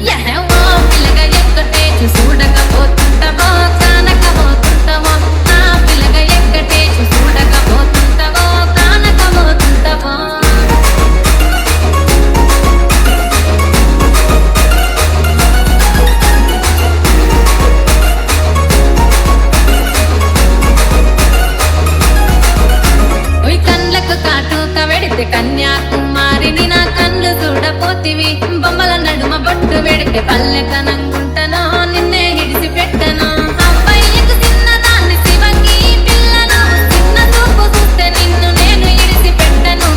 యహవో పిల్లగా ఎక్కటేచు చూడకపోతుంటవో కానకపోతుంటవో నా పిల్లగా ఎక్కటేచు చూడకపోతుంటవో కానకపోతుంటవో కళ్ళకు కాటుక వెడితే కన్యాకుమారిని నా కళ్ళు చూడపోతివి బొమ్మల నడుమ బొట్టు వెడితే పల్లెతనంగుంటనో నిన్నే హిడిసి పెట్టను అబ్బాయికు చిన్నదాన్ని శివంగి పిల్లను చిన్న చూపు చూస్తే నిన్ను నేను ఇడిసి పెట్టను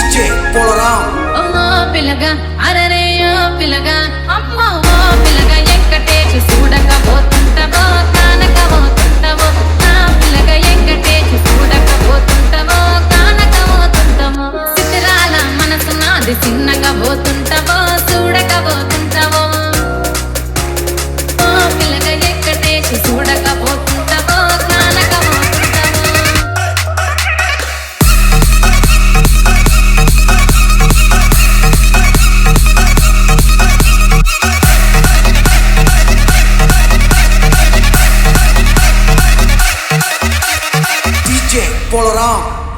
ఓ పిల్లగా అరరే ఓ పిల్లగా అమ్మో ఓ పిల్లగా ఎక్కటేచు చూడకపోతుంటవో కానకపోతుంటవో నా పిల్లగా ఎక్కటేచు చూడకపోతుంటవో కానకపోతుంటవో చిత్రాల మనసు నాది చిన్నగా పోతుంటవో చూడకపోతుంటవో ఓ పిల్లగా ఎక్కటేచు చూడకపోతుంటవో కానకపోతుంటవో DJ Polaram.